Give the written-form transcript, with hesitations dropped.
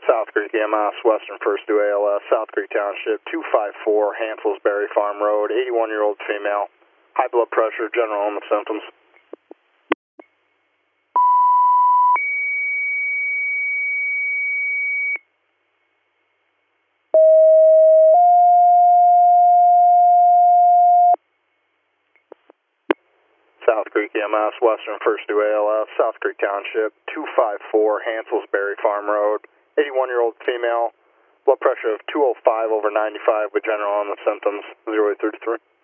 South Creek EMS, Western First Due ALS, South Creek Township, 254, Hanselsberry Farm Road, 81-year-old female, high blood pressure, general illness symptoms. South Creek EMS, Western First Due ALS, South Creek Township, 254, Hanselsberry Farm Road, 81-year-old female, blood pressure of 205/95 with general illness symptoms, 0833.